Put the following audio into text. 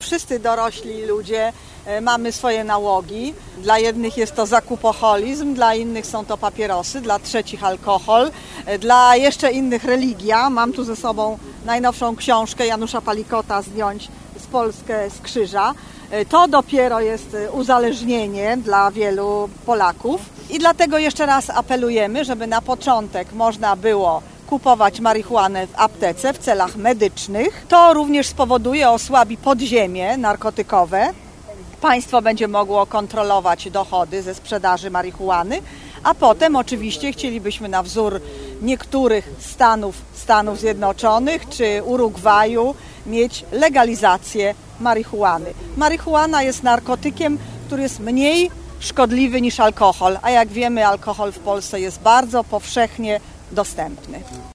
wszyscy dorośli ludzie mamy swoje nałogi. Dla jednych jest to zakupoholizm, dla innych są to papierosy, dla trzecich alkohol, dla jeszcze innych religia. Mam tu ze sobą najnowszą książkę Janusza Palikota "Zdjąć Polskę z krzyża". To dopiero jest uzależnienie dla wielu Polaków i dlatego jeszcze raz apelujemy, żeby na początek można było kupować marihuanę w aptece w celach medycznych. To również spowoduje, osłabi podziemie narkotykowe. Państwo będzie mogło kontrolować dochody ze sprzedaży marihuany, a potem oczywiście chcielibyśmy na wzór niektórych Stanów Zjednoczonych czy Urugwaju mieć legalizację marihuany. Marihuana jest narkotykiem, który jest mniej szkodliwy niż alkohol, a jak wiemy, alkohol w Polsce jest bardzo powszechnie dostępny.